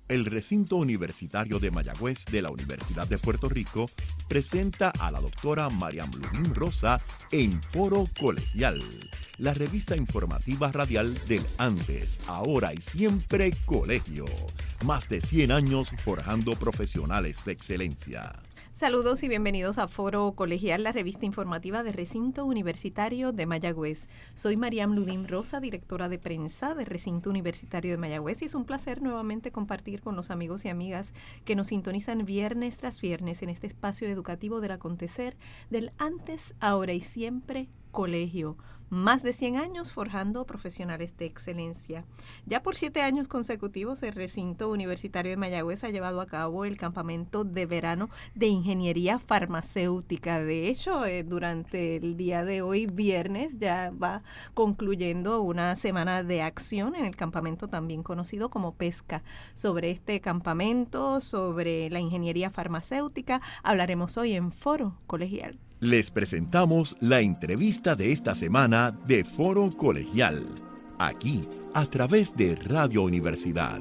El recinto universitario de Mayagüez de la Universidad de Puerto Rico presenta a la doctora Mariam Ludín Rosa en Foro Colegial, la revista informativa radial del antes, ahora y siempre colegio. Más de 100 años forjando profesionales de excelencia. Saludos y bienvenidos a Foro Colegial, la revista informativa del Recinto Universitario de Mayagüez. Soy Mariam Ludín Rosa, directora de prensa del Recinto Universitario de Mayagüez, y es un placer nuevamente compartir con los amigos y amigas que nos sintonizan viernes tras viernes en este espacio educativo del acontecer del antes, ahora y siempre colegio. Más de 100 años forjando profesionales de excelencia. Ya por 7 años consecutivos, el Recinto Universitario de Mayagüez ha llevado a cabo el campamento de verano de ingeniería farmacéutica. De hecho, durante el día de hoy, viernes, ya va concluyendo una semana de acción en el campamento también conocido como Pesca. Sobre este campamento, sobre la ingeniería farmacéutica, hablaremos hoy en Foro Colegial. Les presentamos la entrevista de esta semana de Foro Colegial, aquí a través de Radio Universidad.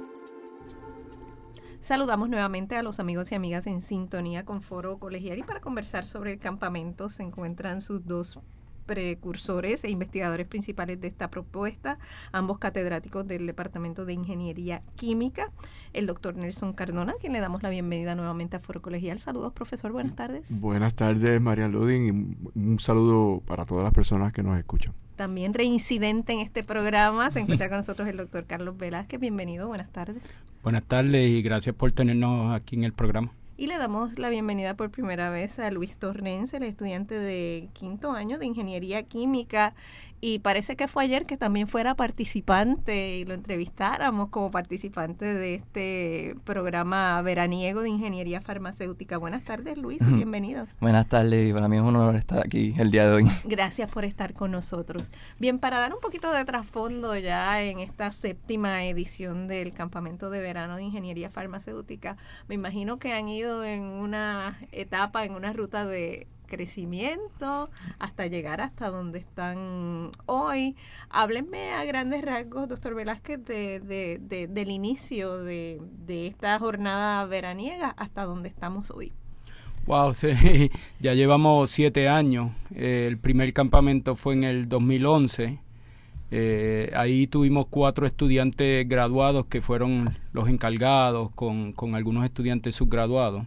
Saludamos nuevamente a los amigos y amigas en sintonía con Foro Colegial, y para conversar sobre el campamento se encuentran sus dos precursores e investigadores principales de esta propuesta, ambos catedráticos del Departamento de Ingeniería Química, el doctor Nelson Cardona, a quien le damos la bienvenida nuevamente a Foro Colegial. Saludos, profesor, buenas tardes. Buenas tardes, Mariam Ludín, y un saludo para todas las personas que nos escuchan. También reincidente en este programa se encuentra con nosotros el doctor Carlos Velázquez. Bienvenido, buenas tardes. Buenas tardes y gracias por tenernos aquí en el programa. Y le damos la bienvenida por primera vez a Luis Torrens, el estudiante de 5º año de Ingeniería Química, y parece que fue ayer que también fuera participante y lo entrevistáramos como participante de este programa veraniego de Ingeniería Farmacéutica. Buenas tardes, Luis, y bienvenido. Buenas tardes, para mí es un honor estar aquí el día de hoy. Gracias por estar con nosotros. Bien, para dar un poquito de trasfondo ya en esta 7ª edición del Campamento de Verano de Ingeniería Farmacéutica, me imagino que han ido en una etapa, en una ruta de crecimiento hasta llegar hasta donde están hoy. Háblenme a grandes rasgos, doctor Velázquez, del inicio de esta jornada veraniega hasta donde estamos hoy. Wow, sí, ya llevamos 7 años. El primer campamento fue en el 2011. Ahí tuvimos 4 estudiantes graduados que fueron los encargados con algunos estudiantes subgraduados.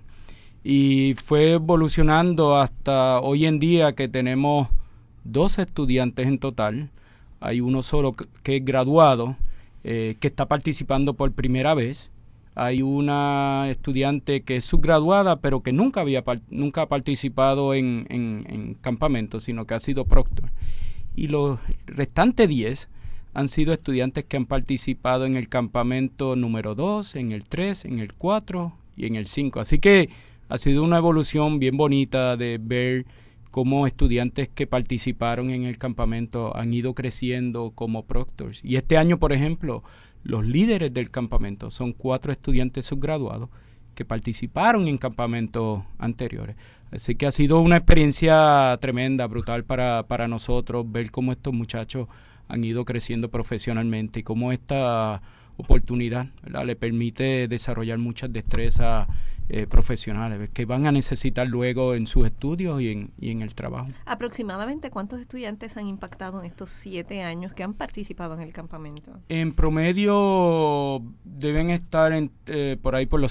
Y fue evolucionando hasta hoy en día que tenemos 12 estudiantes en total. Hay uno solo que es graduado, que está participando por primera vez. Hay una estudiante que es subgraduada, pero que nunca ha participado en campamentos, sino que ha sido proctor. Y los restantes 10 han sido estudiantes que han participado en el campamento número 2, en el 3, en el 4 y en el 5. Así que ha sido una evolución bien bonita de ver cómo estudiantes que participaron en el campamento han ido creciendo como proctors. Y este año, por ejemplo, los líderes del campamento son 4 estudiantes subgraduados que participaron en campamentos anteriores. Así que ha sido una experiencia tremenda, brutal para nosotros, ver cómo estos muchachos han ido creciendo profesionalmente y cómo esta oportunidad, ¿verdad?, le permite desarrollar muchas destrezas profesionales que van a necesitar luego en sus estudios y en el trabajo. ¿Aproximadamente cuántos estudiantes han impactado en estos 7 años que han participado en el campamento? En promedio deben estar por ahí por los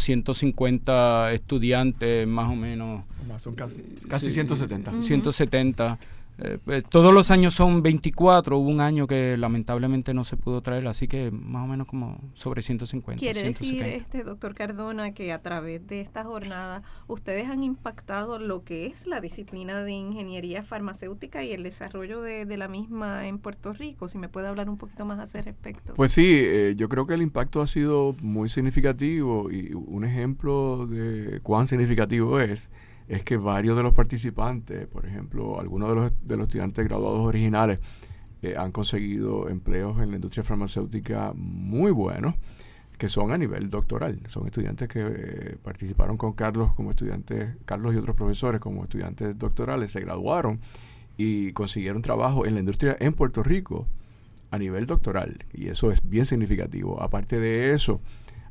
150 estudiantes, más o menos. Son casi 170. 170. Todos los años son 24, hubo un año que lamentablemente no se pudo traer, así que más o menos como sobre 150. Quiere 170. decir, doctor Cardona, que a través de esta jornada ustedes han impactado lo que es la disciplina de ingeniería farmacéutica y el desarrollo de la misma en Puerto Rico. Si me puede hablar un poquito más a ese respecto. Pues sí, yo creo que el impacto ha sido muy significativo, y un ejemplo de cuán significativo es que varios de los participantes, por ejemplo, algunos de los estudiantes graduados originales han conseguido empleos en la industria farmacéutica muy buenos, que son a nivel doctoral. Son estudiantes que participaron con Carlos como estudiantes, Carlos y otros profesores como estudiantes doctorales, se graduaron y consiguieron trabajo en la industria en Puerto Rico a nivel doctoral, y eso es bien significativo. Aparte de eso,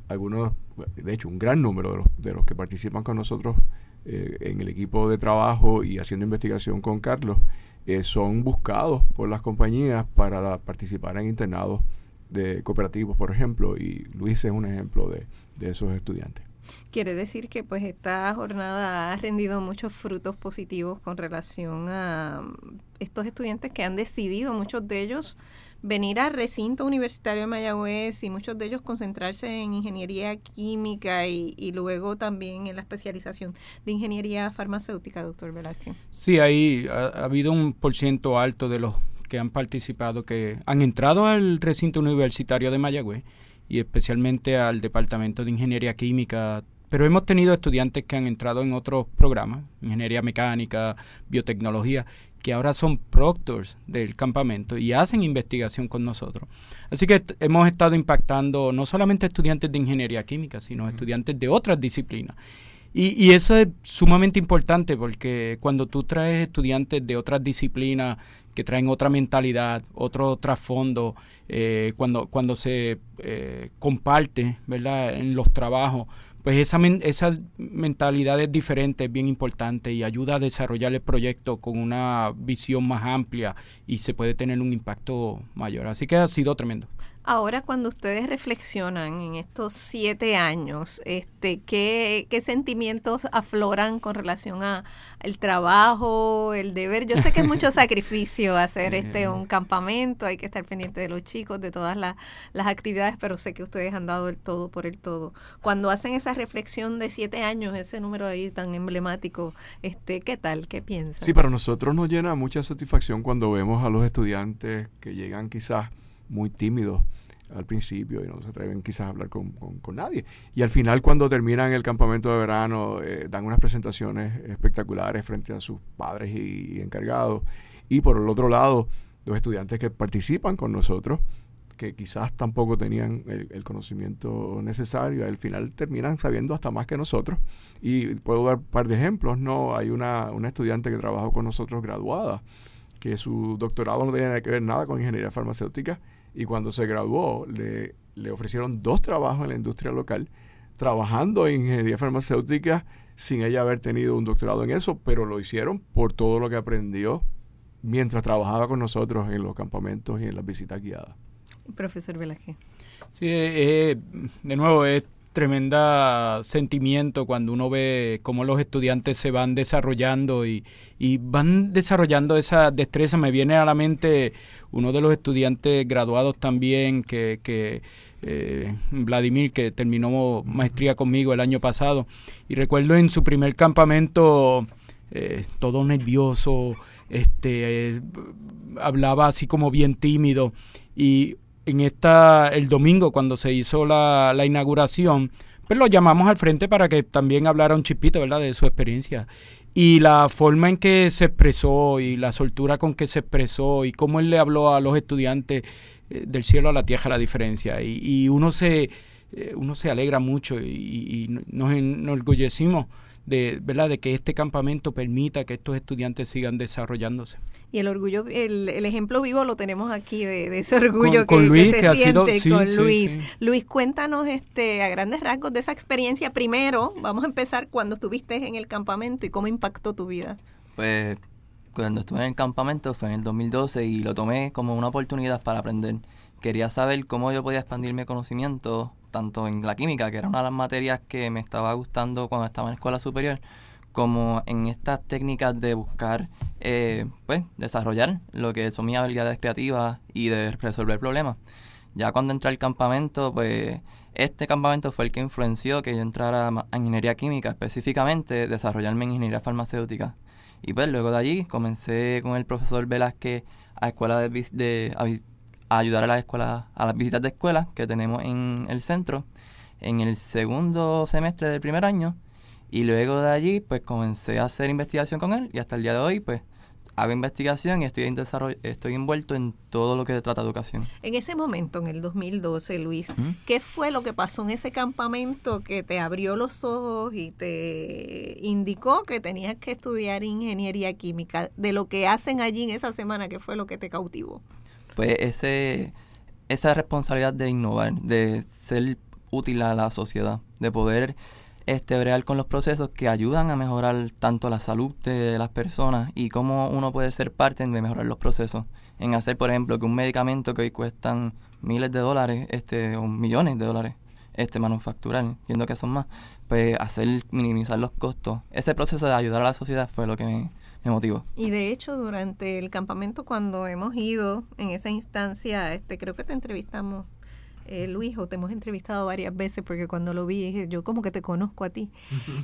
algunos, de hecho un gran número de los que participan con nosotros en el equipo de trabajo y haciendo investigación con Carlos, son buscados por las compañías para participar en internados de cooperativos, por ejemplo, y Luis es un ejemplo de esos estudiantes. Quiere decir que pues esta jornada ha rendido muchos frutos positivos con relación a estos estudiantes que han decidido, muchos de ellos, venir al recinto universitario de Mayagüez y muchos de ellos concentrarse en ingeniería química y luego también en la especialización de ingeniería farmacéutica, doctor Velázquez. Sí, ahí ha habido un porciento alto de los que han participado, que han entrado al recinto universitario de Mayagüez y especialmente al departamento de ingeniería química, pero hemos tenido estudiantes que han entrado en otros programas, ingeniería mecánica, biotecnología, que ahora son proctors del campamento y hacen investigación con nosotros. Así que hemos estado impactando no solamente estudiantes de ingeniería química, sino estudiantes de otras disciplinas. Y eso es sumamente importante porque cuando tú traes estudiantes de otras disciplinas que traen otra mentalidad, otro trasfondo, cuando se comparte, ¿verdad?, en los trabajos, pues esa mentalidad es diferente, es bien importante y ayuda a desarrollar el proyecto con una visión más amplia y se puede tener un impacto mayor. Así que ha sido tremendo. Ahora, cuando ustedes reflexionan en estos 7 años, ¿qué sentimientos afloran con relación a el trabajo, el deber? Yo sé que es mucho sacrificio hacer un campamento, hay que estar pendiente de los chicos, de todas las actividades, pero sé que ustedes han dado el todo por el todo. Cuando hacen esa reflexión de 7 años, ese número ahí tan emblemático, ¿qué tal? ¿Qué piensan? Sí, para nosotros nos llena mucha satisfacción cuando vemos a los estudiantes que llegan quizás muy tímidos al principio y no se atreven quizás a hablar con nadie. Y al final, cuando terminan el campamento de verano, dan unas presentaciones espectaculares frente a sus padres y encargados. Y por el otro lado, los estudiantes que participan con nosotros, que quizás tampoco tenían el conocimiento necesario, al final terminan sabiendo hasta más que nosotros. Y puedo dar un par de ejemplos, ¿no? Hay una estudiante que trabajó con nosotros graduada, que su doctorado no tenía que ver nada con ingeniería farmacéutica, y cuando se graduó le ofrecieron 2 trabajos en la industria local, trabajando en ingeniería farmacéutica sin ella haber tenido un doctorado en eso, pero lo hicieron por todo lo que aprendió mientras trabajaba con nosotros en los campamentos y en las visitas guiadas. Profesor Velázquez. Sí, de nuevo es tremenda sentimiento cuando uno ve cómo los estudiantes se van desarrollando y van desarrollando esa destreza. Me viene a la mente uno de los estudiantes graduados también, que Vladimir, que terminó maestría conmigo el año pasado, y recuerdo en su primer campamento todo nervioso, hablaba así como bien tímido, y el domingo cuando se hizo la inauguración, pues lo llamamos al frente para que también hablara un chispito, ¿verdad?, de su experiencia. Y la forma en que se expresó y la soltura con que se expresó y cómo él le habló a los estudiantes, del cielo a la tierra la diferencia. Y uno se alegra mucho y nos enorgullecimos ¿verdad?, de que este campamento permita que estos estudiantes sigan desarrollándose. Y el orgullo, el ejemplo vivo lo tenemos aquí de ese orgullo con Luis, que se siente sido, con sí, Luis. Sí. Luis, cuéntanos a grandes rasgos de esa experiencia. Primero, vamos a empezar cuando estuviste en el campamento y cómo impactó tu vida. Pues cuando estuve en el campamento fue en el 2012 y lo tomé como una oportunidad para aprender. Quería saber cómo yo podía expandir mi conocimiento, tanto en la química, que era una de las materias que me estaba gustando cuando estaba en escuela superior, como en estas técnicas de buscar, pues, desarrollar lo que son mis habilidades creativas y de resolver problemas. Ya cuando entré al campamento, pues, este campamento fue el que influenció que yo entrara a ingeniería química, específicamente desarrollarme en ingeniería farmacéutica. Y pues luego de allí comencé con el profesor Velázquez a escuela a ayudar a las visitas de escuela que tenemos en el centro en el segundo semestre del primer año, y luego de allí pues comencé a hacer investigación con él y hasta el día de hoy pues hago investigación y estoy envuelto en todo lo que trata educación. En ese momento, en el 2012, Luis, ¿qué fue lo que pasó en ese campamento que te abrió los ojos y te indicó que tenías que estudiar ingeniería química? De lo que hacen allí en esa semana, ¿qué fue lo que te cautivó? Pues esa responsabilidad de innovar, de ser útil a la sociedad, de poder bregar con los procesos que ayudan a mejorar tanto la salud de las personas y cómo uno puede ser parte de mejorar los procesos. En hacer, por ejemplo, que un medicamento que hoy cuestan miles de dólares, o millones de dólares, manufacturar, entiendo que son más, pues minimizar los costos. Ese proceso de ayudar a la sociedad fue lo que me motivó. Y de hecho, durante el campamento, cuando hemos ido en esa instancia, creo que te entrevistamos, Luis, o te hemos entrevistado varias veces, porque cuando lo vi dije, yo como que te conozco a ti.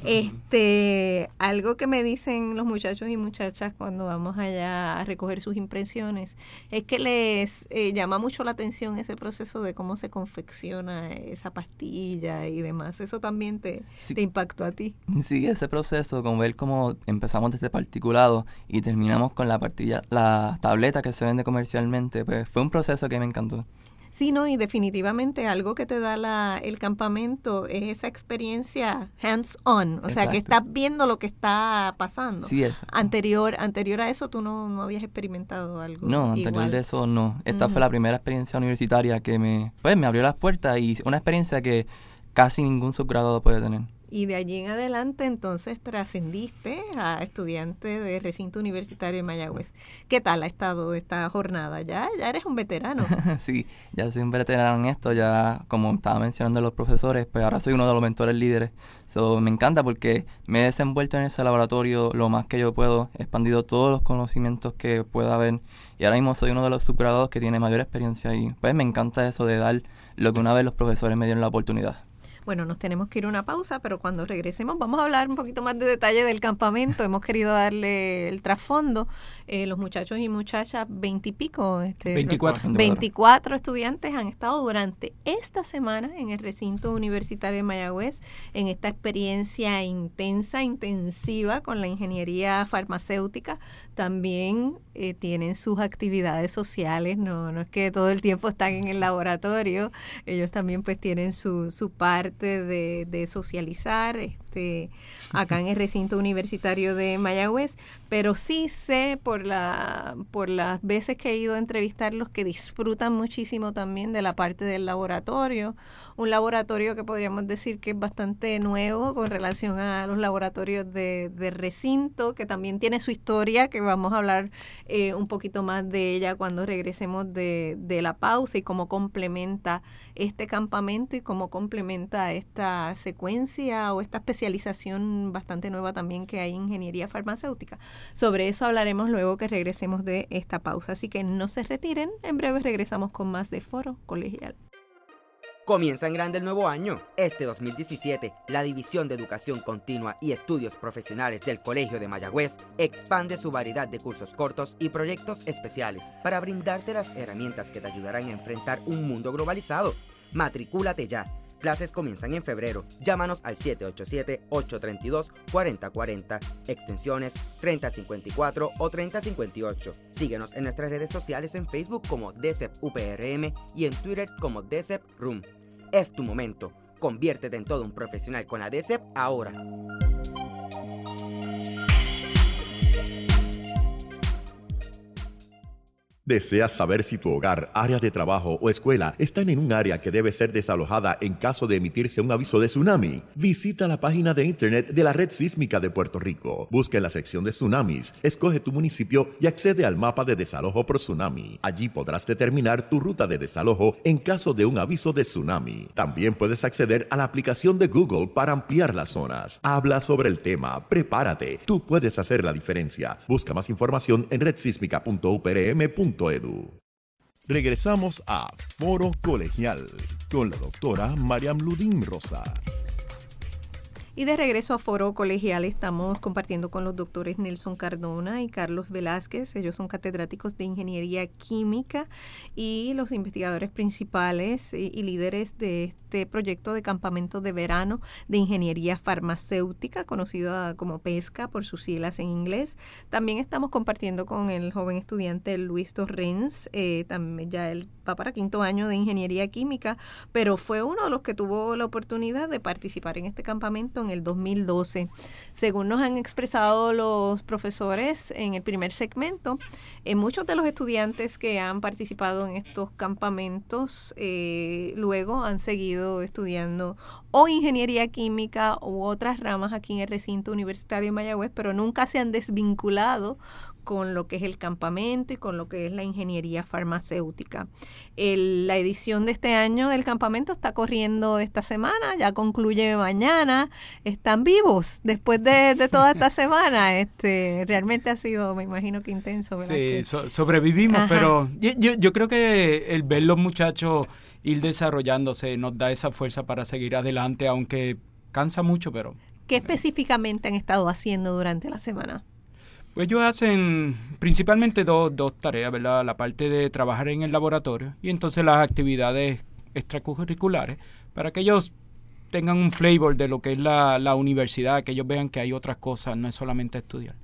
Algo que me dicen los muchachos y muchachas cuando vamos allá a recoger sus impresiones es que les llama mucho la atención ese proceso de cómo se confecciona esa pastilla y demás. ¿Eso también te impactó a ti? Sí, ese proceso, como ver cómo empezamos desde particulado y terminamos con la pastilla, la tableta que se vende comercialmente, pues fue un proceso que me encantó. Sí, no, y definitivamente algo que te da el campamento es esa experiencia hands-on, o sea, que estás viendo lo que está pasando. Sí, anterior a eso tú no habías experimentado algo No, igual. anterior de eso no. Esta fue la primera experiencia universitaria que me abrió las puertas y una experiencia que casi ningún subgraduado puede tener. Y de allí en adelante, entonces, trascendiste a estudiante de recinto universitario de Mayagüez. ¿Qué tal ha estado esta jornada? Ya eres un veterano. Sí, ya soy un veterano en esto. Ya, como estaba mencionando los profesores, pues ahora soy uno de los mentores líderes. Me encanta porque me he desenvuelto en ese laboratorio lo más que yo puedo. He expandido todos los conocimientos que pueda haber. Y ahora mismo soy uno de los subgraduados que tiene mayor experiencia. Y pues me encanta eso de dar lo que una vez los profesores me dieron la oportunidad. Bueno, nos tenemos que ir a una pausa, pero cuando regresemos vamos a hablar un poquito más de detalle del campamento. Hemos querido darle el trasfondo. Los muchachos y muchachas, 20 y pico, 24 estudiantes han estado durante esta semana en el recinto universitario de Mayagüez, en esta experiencia intensiva con la ingeniería farmacéutica. También tienen sus actividades sociales, no es que todo el tiempo están en el laboratorio, ellos también pues tienen su parte de socializar acá en el recinto universitario de Mayagüez, pero sí sé por las veces que he ido a entrevistarlos que disfrutan muchísimo también de la parte del laboratorio, un laboratorio que podríamos decir que es bastante nuevo con relación a los laboratorios de recinto, que también tiene su historia, que vamos a hablar un poquito más de ella cuando regresemos de la pausa y cómo complementa este campamento y cómo complementa esta secuencia o esta especialización bastante nueva también que hay en ingeniería farmacéutica. Sobre eso hablaremos luego que regresemos de esta pausa, así que no se retiren, en breve regresamos con más de Foro Colegial. Comienza en grande el nuevo año. Este 2017, la División de Educación Continua y Estudios Profesionales del Colegio de Mayagüez expande su variedad de cursos cortos y proyectos especiales para brindarte las herramientas que te ayudarán a enfrentar un mundo globalizado. Matricúlate ya. Clases comienzan en febrero. Llámanos al 787-832-4040, extensiones 3054 o 3058. Síguenos en nuestras redes sociales en Facebook como DCEP UPRM y en Twitter como DCEP Room. Es tu momento. Conviértete en todo un profesional con la DCEP ahora. ¿Deseas saber si tu hogar, área de trabajo o escuela están en un área que debe ser desalojada en caso de emitirse un aviso de tsunami? Visita la página de internet de la Red Sísmica de Puerto Rico. Busca en la sección de tsunamis, escoge tu municipio y accede al mapa de desalojo por tsunami. Allí podrás determinar tu ruta de desalojo en caso de un aviso de tsunami. También puedes acceder a la aplicación de Google para ampliar las zonas. Habla sobre el tema, prepárate, tú puedes hacer la diferencia. Busca más información en redsísmica.uprm.edu. Regresamos a Foro Colegial con la doctora Mariam Ludín Rosa. Y de regreso a Foro Colegial estamos compartiendo con los doctores Nelson Cardona y Carlos Velázquez. Ellos son catedráticos de Ingeniería Química y los investigadores principales y líderes de este proyecto de campamento de verano de Ingeniería Farmacéutica, conocido como PESCA por sus siglas en inglés. También estamos compartiendo con el joven estudiante Luis Torrens, también ya él va para 5º año de Ingeniería Química, pero fue uno de los que tuvo la oportunidad de participar en este campamento en el 2012. Según nos han expresado los profesores en el primer segmento, muchos de los estudiantes que han participado en estos campamentos luego han seguido estudiando o ingeniería química u otras ramas aquí en el recinto universitario de Mayagüez, pero nunca se han desvinculado con lo que es el campamento y con lo que es la ingeniería farmacéutica. La edición de este año del campamento está corriendo esta semana, ya concluye mañana. Están vivos después de toda esta semana. Realmente ha sido, me imagino que intenso, ¿verdad? Sí, sobrevivimos. Ajá. Pero yo creo que el ver los muchachos ir desarrollándose nos da esa fuerza para seguir adelante, aunque cansa mucho, pero... ¿Qué específicamente han estado haciendo durante la semana? Pues ellos hacen principalmente dos tareas, ¿verdad? La parte de trabajar en el laboratorio y entonces las actividades extracurriculares para que ellos tengan un flavor de lo que es la universidad, que ellos vean que hay otras cosas, no es solamente estudiar.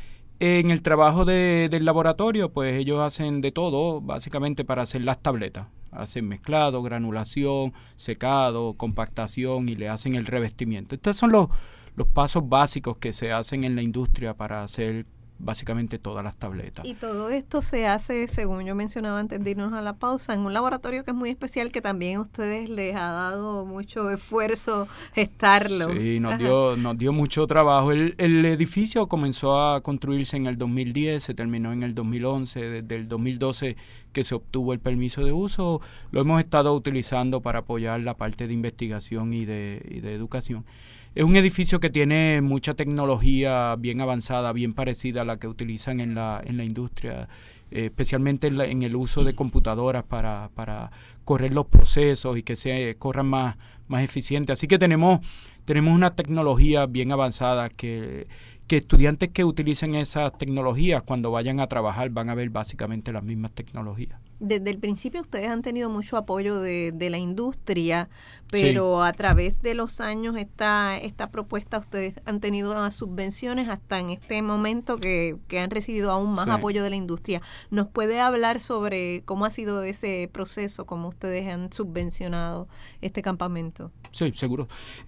En el trabajo del laboratorio, pues ellos hacen de todo, básicamente para hacer las tabletas. Hacen mezclado, granulación, secado, compactación y le hacen el revestimiento. Estos son los pasos básicos que se hacen en la industria para hacer básicamente todas las tabletas. Y todo esto se hace, según yo mencionaba antes de irnos a la pausa, en un laboratorio que es muy especial, que también a ustedes les ha dado mucho esfuerzo gestarlo. Sí, nos dio mucho trabajo. El edificio comenzó a construirse en el 2010, se terminó en el 2011, desde el 2012 que se obtuvo el permiso de uso, lo hemos estado utilizando para apoyar la parte de investigación y de educación. Es un edificio que tiene mucha tecnología bien avanzada, bien parecida a la que utilizan en la industria, especialmente en el uso de computadoras para correr los procesos y que se corran más eficiente. Así que tenemos una tecnología bien avanzada que estudiantes que utilicen esas tecnologías cuando vayan a trabajar van a ver básicamente las mismas tecnologías. Desde el principio ustedes han tenido mucho apoyo de la industria, pero sí, a través de los años esta propuesta ustedes han tenido unas subvenciones hasta en este momento que han recibido aún más apoyo de la industria. ¿Nos puede hablar sobre cómo ha sido ese proceso, cómo ustedes han subvencionado este campamento? Sí, seguro.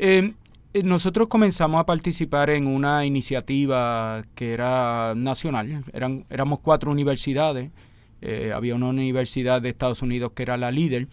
Nosotros comenzamos a participar en una iniciativa que era nacional. Éramos 4 universidades. Había una universidad de Estados Unidos que era la líder.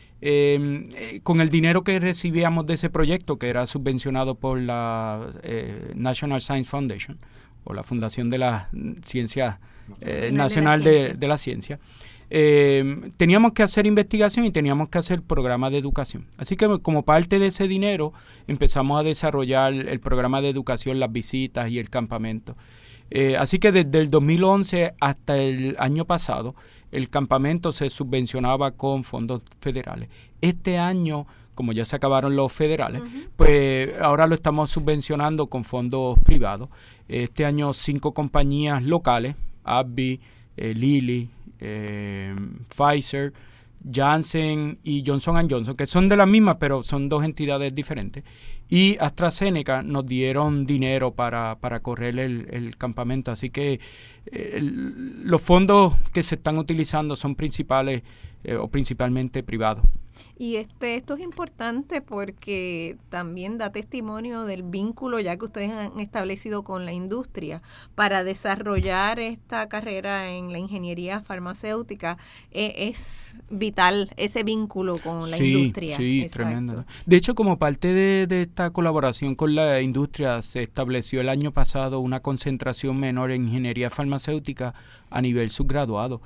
Con el dinero que recibíamos de ese proyecto, que era subvencionado por la National Science Foundation, o la Fundación de la Ciencia Nacional de la Ciencia, teníamos que hacer investigación y teníamos que hacer programas de educación. Así que como parte de ese dinero empezamos a desarrollar el programa de educación, las visitas y el campamento. Así que desde el 2011 hasta el año pasado el campamento se subvencionaba con fondos federales. Este año, como ya se acabaron los federales, pues ahora lo estamos subvencionando con fondos privados. Este año 5 compañías locales, AbbVie, Lilly, Pfizer, Janssen y Johnson & Johnson, que son de las mismas, pero son 2 entidades diferentes, y AstraZeneca nos dieron dinero para correr el campamento. Así que los fondos que se están utilizando son principalmente privados. Y esto es importante porque también da testimonio del vínculo ya que ustedes han establecido con la industria para desarrollar esta carrera en la ingeniería farmacéutica. Es vital ese vínculo con la industria. Sí, exacto. Tremendo. De hecho, como parte de esta colaboración con la industria, se estableció el año pasado una concentración menor en ingeniería farmacéutica a nivel subgraduado.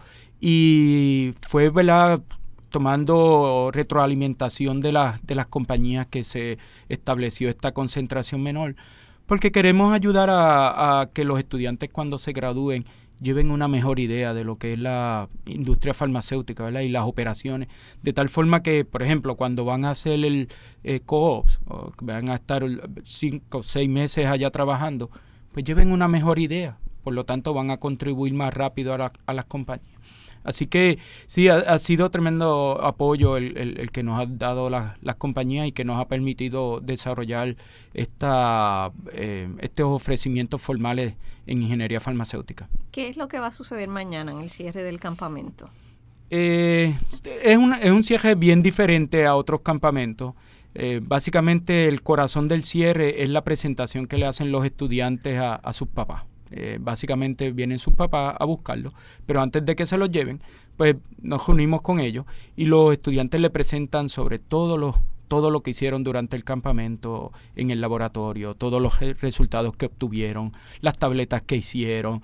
Y fue, ¿verdad?, tomando retroalimentación de las compañías que se estableció esta concentración menor, porque queremos ayudar a que los estudiantes cuando se gradúen lleven una mejor idea de lo que es la industria farmacéutica, ¿verdad?, y las operaciones, de tal forma que, por ejemplo, cuando van a hacer el co-ops, o van a estar 5 o 6 meses allá trabajando, pues lleven una mejor idea, por lo tanto van a contribuir más rápido a las compañías. Así que sí, ha sido tremendo apoyo el que nos han dado las compañías y que nos ha permitido desarrollar estos ofrecimientos formales en ingeniería farmacéutica. ¿Qué es lo que va a suceder mañana en el cierre del campamento? Es un cierre bien diferente a otros campamentos. Básicamente el corazón del cierre es la presentación que le hacen los estudiantes a sus papás. Básicamente vienen sus papás a buscarlos, pero antes de que se los lleven, pues nos reunimos con ellos y los estudiantes le presentan sobre todo lo que hicieron durante el campamento en el laboratorio, todos los resultados que obtuvieron, las tabletas que hicieron.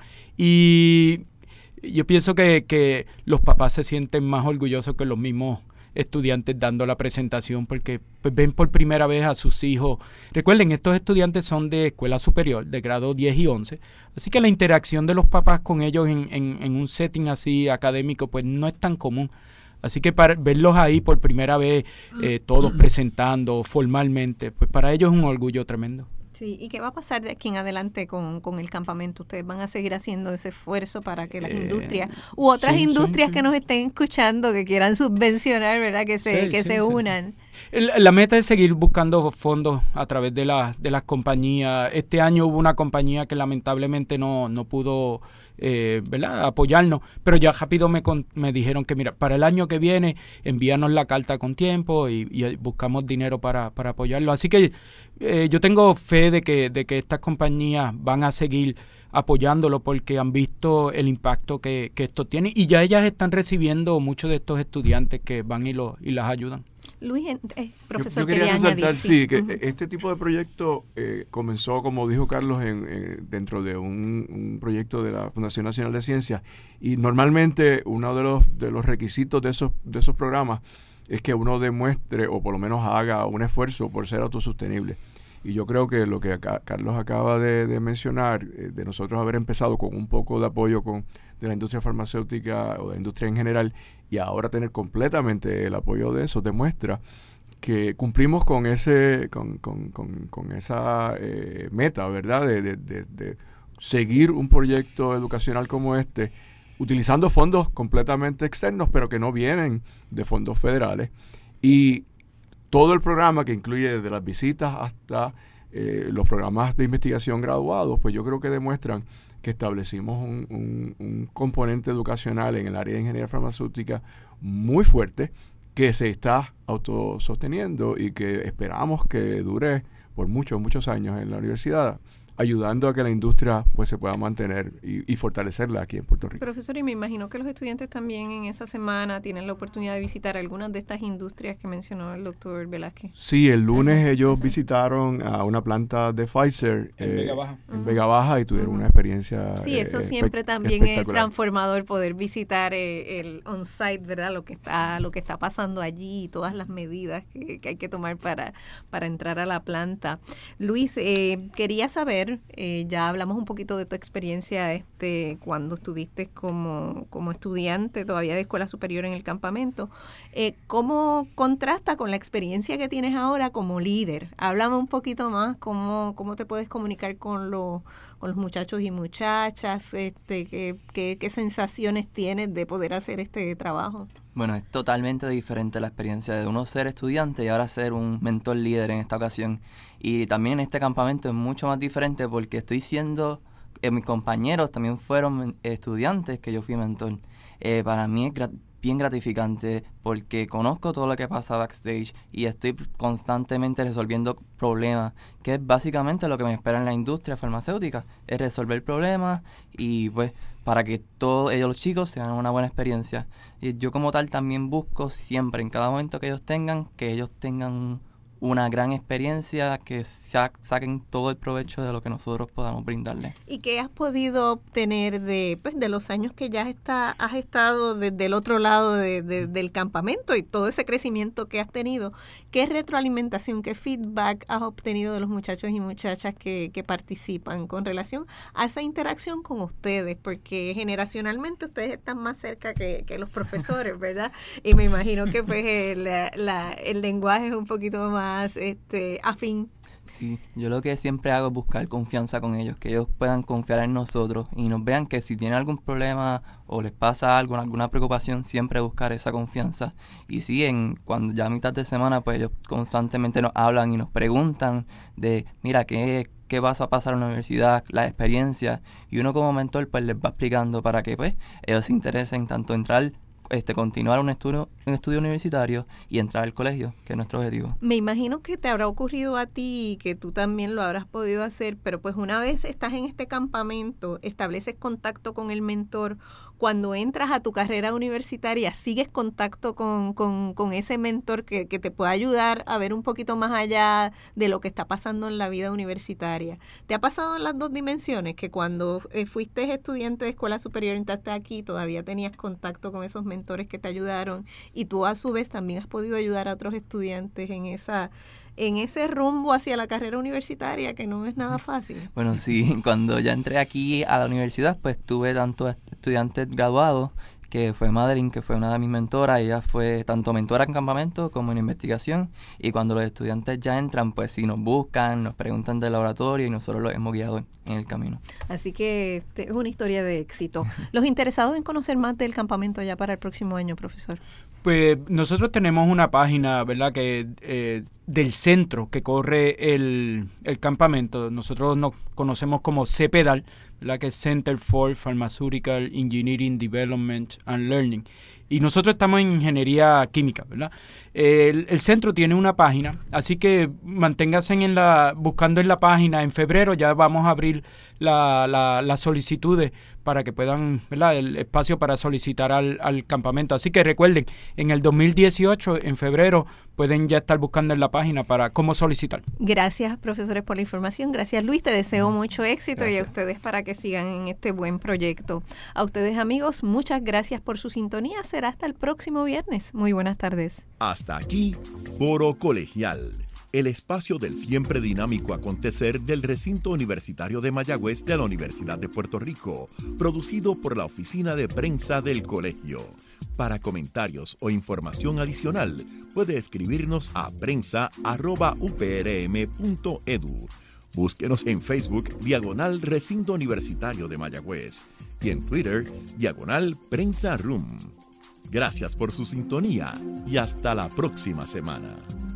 Y yo pienso que los papás se sienten más orgullosos que los mismos estudiantes dando la presentación, porque pues, ven por primera vez a sus hijos. Recuerden, estos estudiantes son de escuela superior, de grado 10 y 11, así que la interacción de los papás con ellos en un setting así académico pues no es tan común. Así que para verlos ahí por primera vez, todos presentando formalmente, pues para ellos es un orgullo tremendo. Sí, ¿y qué va a pasar de aquí en adelante con el campamento? ¿Ustedes van a seguir haciendo ese esfuerzo para que las industrias u otras industrias que nos estén escuchando, que quieran subvencionar, ¿verdad? Que se unan? La meta es seguir buscando fondos a través de las compañías. Este año hubo una compañía que lamentablemente no pudo ¿verdad? Apoyarnos, pero ya rápido me dijeron que mira, para el año que viene envíanos la carta con tiempo y buscamos dinero para apoyarlo. Así que yo tengo fe de que estas compañías van a seguir apoyándolo porque han visto el impacto que esto tiene y ya ellas están recibiendo muchos de estos estudiantes que van y las ayudan. Luis, profesor, yo quería resaltar, añadir, sí, que este tipo de proyecto comenzó, como dijo Carlos, dentro de un proyecto de la Fundación Nacional de Ciencias, y normalmente uno de los requisitos de esos programas es que uno demuestre o por lo menos haga un esfuerzo por ser autosostenible. Y yo creo que lo que Carlos acaba de mencionar, de nosotros haber empezado con un poco de apoyo de la industria farmacéutica o de la industria en general, y ahora tener completamente el apoyo de eso, demuestra que cumplimos con esa meta, ¿verdad? De seguir un proyecto educacional como este, utilizando fondos completamente externos, pero que no vienen de fondos federales. Y todo el programa, que incluye desde las visitas hasta los programas de investigación graduados, pues yo creo que demuestran que establecimos un componente educacional en el área de ingeniería farmacéutica muy fuerte, que se está autososteniendo y que esperamos que dure por muchos años en la universidad, ayudando a que la industria pues se pueda mantener y fortalecerla aquí en Puerto Rico. Profesor, y me imagino que los estudiantes también en esa semana tienen la oportunidad de visitar algunas de estas industrias que mencionó el doctor Velázquez. Sí, el lunes ellos visitaron a una planta de Pfizer en Vega Baja y tuvieron una experiencia eso siempre también es transformador, poder visitar el on-site, ¿verdad? Lo que está pasando allí y todas las medidas que hay que tomar para entrar a la planta. Luis, quería saber, ya hablamos un poquito de tu experiencia cuando estuviste como estudiante todavía de escuela superior en el campamento. ¿Cómo contrasta con la experiencia que tienes ahora como líder? Háblame un poquito más cómo te puedes comunicar con los muchachos y muchachas, qué sensaciones tienes de poder hacer este trabajo. Bueno, es totalmente diferente la experiencia de uno ser estudiante y ahora ser un mentor líder en esta ocasión. Y también en este campamento es mucho más diferente porque estoy siendo, mis compañeros también fueron estudiantes que yo fui mentor. Para mí es bien gratificante porque conozco todo lo que pasa backstage y estoy constantemente resolviendo problemas, que es básicamente lo que me espera en la industria farmacéutica, es resolver problemas y pues para que todos ellos, los chicos, tengan una buena experiencia. Y yo como tal también busco siempre, en cada momento que ellos tengan una gran experiencia, que saquen todo el provecho de lo que nosotros podamos brindarles. ¿Y qué has podido obtener de los años que ya has estado desde el otro lado del campamento y todo ese crecimiento que has tenido? ¿Qué retroalimentación, qué feedback has obtenido de los muchachos y muchachas que participan con relación a esa interacción con ustedes? Porque generacionalmente ustedes están más cerca que los profesores, ¿verdad? Y me imagino que pues el lenguaje es un poquito más afín. Sí, yo lo que siempre hago es buscar confianza con ellos, que ellos puedan confiar en nosotros y nos vean que si tienen algún problema o les pasa algo, alguna preocupación, siempre buscar esa confianza. Y sí, cuando ya a mitad de semana, pues ellos constantemente nos hablan y nos preguntan de, mira, ¿qué vas a pasar en la universidad? La experiencia. Y uno como mentor pues les va explicando para que pues ellos se interesen tanto entrar continuar un estudio universitario y entrar al colegio, que es nuestro objetivo. Me imagino que te habrá ocurrido a ti y que tú también lo habrás podido hacer, pero pues una vez estás en este campamento, estableces contacto con el mentor, cuando entras a tu carrera universitaria, sigues contacto con ese mentor que te pueda ayudar a ver un poquito más allá de lo que está pasando en la vida universitaria. ¿Te ha pasado en las dos dimensiones, que cuando fuiste estudiante de escuela superior, entraste aquí, todavía tenías contacto con esos mentores que te ayudaron y tú a su vez también has podido ayudar a otros estudiantes en ese rumbo hacia la carrera universitaria, que no es nada fácil? Bueno, sí, cuando ya entré aquí a la universidad, pues tuve tantos estudiantes graduados, que fue Madeline, que fue una de mis mentoras. Ella fue tanto mentora en campamento como en investigación, y cuando los estudiantes ya entran, pues sí nos buscan, nos preguntan del laboratorio y nosotros los hemos guiado en el camino. Así que es una historia de éxito. Los interesados en conocer más del campamento ya para el próximo año, profesor. Pues nosotros tenemos una página, ¿verdad?, que del centro que corre el campamento. Nosotros nos conocemos como CPEDAL, ¿verdad?, que es Center for Pharmaceutical Engineering Development and Learning. Y nosotros estamos en ingeniería química, ¿verdad? El centro tiene una página, así que manténgase buscando en la página. En febrero ya vamos a abrir las solicitudes para que puedan, ¿verdad?, el espacio para solicitar al campamento. Así que recuerden, en el 2018, en febrero, pueden ya estar buscando en la página para cómo solicitar. Gracias, profesores, por la información. Gracias, Luis. Te deseo mucho éxito. Gracias. Y a ustedes para que sigan en este buen proyecto. A ustedes, amigos, muchas gracias por su sintonía. Será hasta el próximo viernes. Muy buenas tardes. Hasta aquí, Foro Colegial, el espacio del siempre dinámico acontecer del recinto universitario de Mayagüez de la Universidad de Puerto Rico, producido por la Oficina de Prensa del Colegio. Para comentarios o información adicional, puede escribirnos a prensa@uprm.edu. Búsquenos en Facebook, /Recinto Universitario de Mayagüez, y en Twitter, /Prensa Room. Gracias por su sintonía y hasta la próxima semana.